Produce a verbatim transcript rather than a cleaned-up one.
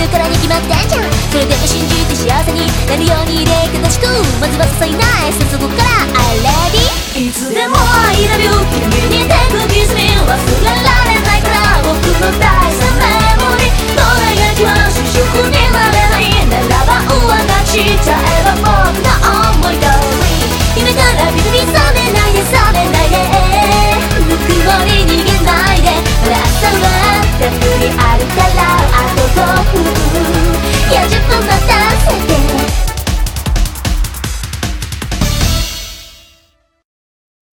からに決まってんじゃん。それでも信じて幸せになるように礼儀正しく、まずは些細なエッセンスそこから I'm ready。 いつでも I love you 君に手首キスに忘れられないから僕の大